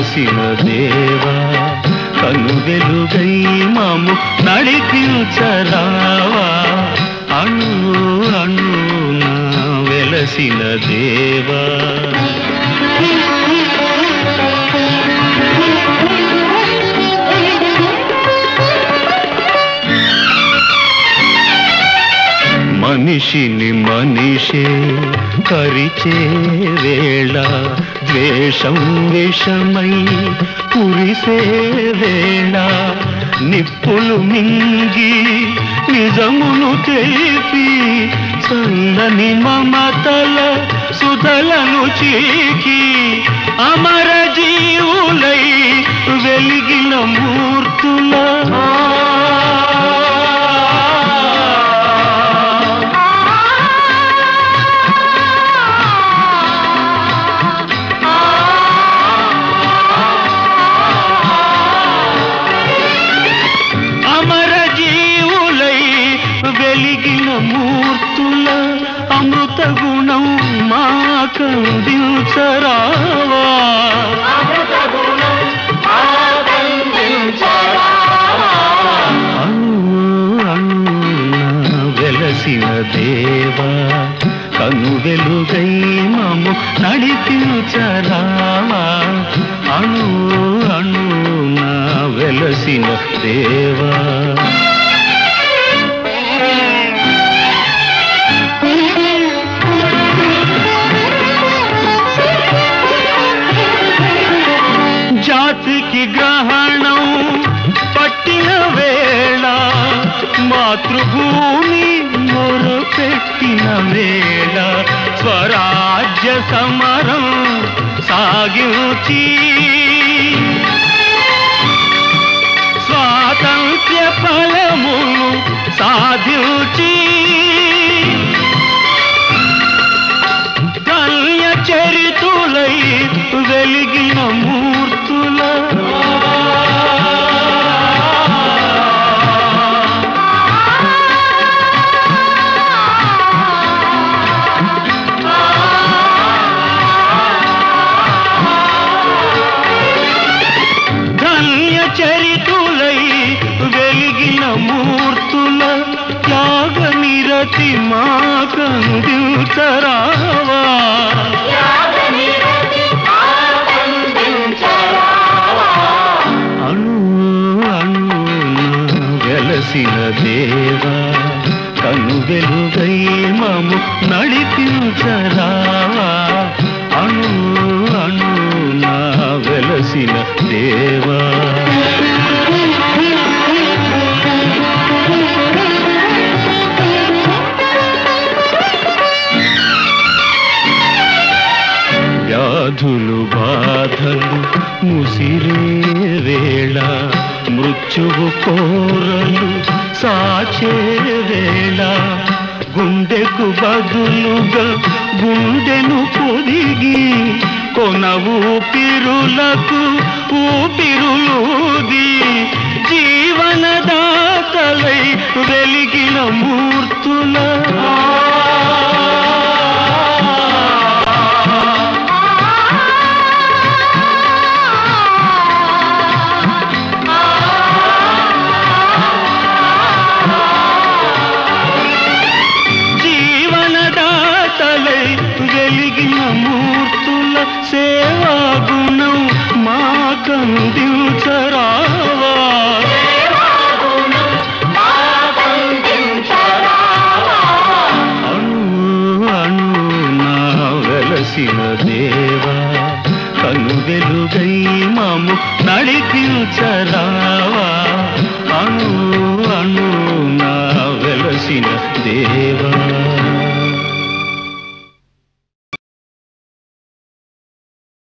వెలసిన దేవా కను వెలుగై మాము నడిపించరావా అణు అణున వెలసిన దేవా. మనిషిని మనిషే కరిచే వేళ ద్వేషం విషమై కురిసే వేళ నిప్పులు మింగి నిజమును తెలిపి చల్లని మమతల సుధలను చీకి అమర జీవులై వెలిగిన మూర్తుల వెలిగిన మూర్తుల అమృత గుణం మాకందించరావా వెలసిన దేవా కను వెలుగై మము నడిపించరావా అణు అణున వెలసిన దేవా. జాతికి గ్రహణం పట్టిన వేళ మాతృభూమి మొరపెట్టిన వేళ స్వరాజ్య సమరం సాగించి స్వాతంత్ర్య ఫలమును సాధించి కల్య చరితులై వెలిగిన మూర్తుల ధన్య చరితులై వెలిగిన మూర్తుల త్యాగ నిరతి మాకందించరావా వెలసిన దేవా కను వెలుగై మము నడిపించరావా అణు అణున వెలసిన దేవా. వ్యాధులు బాధలు ముసిరే వేళ మృత్యువు కోరలు సాచే వేళ గుండెకు బదులుగా గుండెను పొదిగి కొన ఊపిరులకు ఊపిరులూది జీవనదాతలై వెలిగిన మూర్తుల వెలిగిన మూర్తుల సేవా గుణం మాకందించరావా అణు అణున వెలసిన దేవా కను వెలుగై మము నడిపించరావా అణు అణున వెలసిన దేవా.